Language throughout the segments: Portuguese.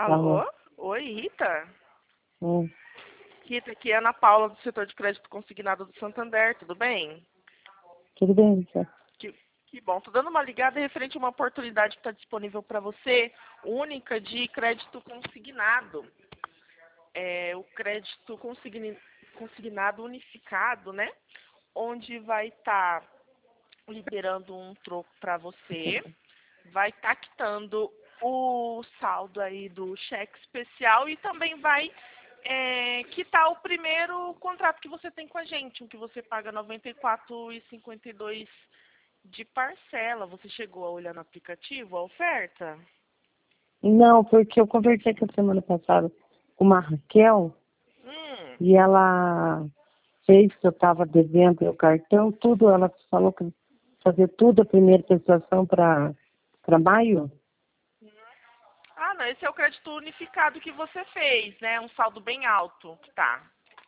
Alô? Alô? Oi, Rita? Hum. Rita, aqui é a Ana Paula, do setor de crédito consignado do Santander, tudo bem? Tudo bem, Richard? Que, que bom. Tô dando uma ligada referente a uma oportunidade que está disponível para você, única de crédito consignado. É o crédito consignado unificado, né? Onde vai estar liberando um troco para você, vai estar quitando o saldo aí do cheque especial e também vai quitar o primeiro contrato que você tem com a gente, o que você paga R$ 94,52 de parcela. Você chegou a olhar no aplicativo a oferta? Não, porque eu conversei com a semana passada com uma Raquel Hum. e ela fez que eu estava devendo o cartão, tudo, ela falou que fazer tudo a primeira prestação para maio. Ah, não, esse é o crédito unificado que você fez, né? Um saldo bem alto que tá.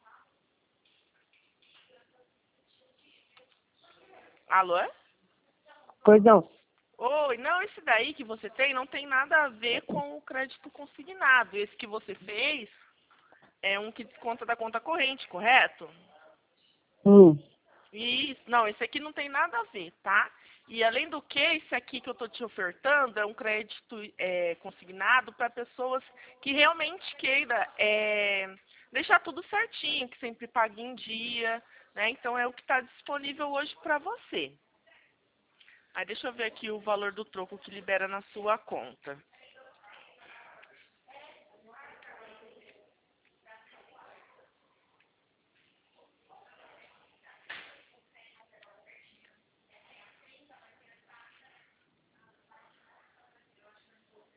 Alô? Pois não. Oi, não, esse daí que você tem não tem nada a ver com o crédito consignado. Esse que você fez é um que desconta da conta corrente, correto? Hum. Isso, não, esse aqui não tem nada a ver, tá? E além do que, esse aqui que eu tô te ofertando é um crédito consignado para pessoas que realmente queira deixar tudo certinho, que sempre pague em dia, né? Então é o que está disponível hoje para você. Aí deixa eu ver aqui o valor do troco que libera na sua conta.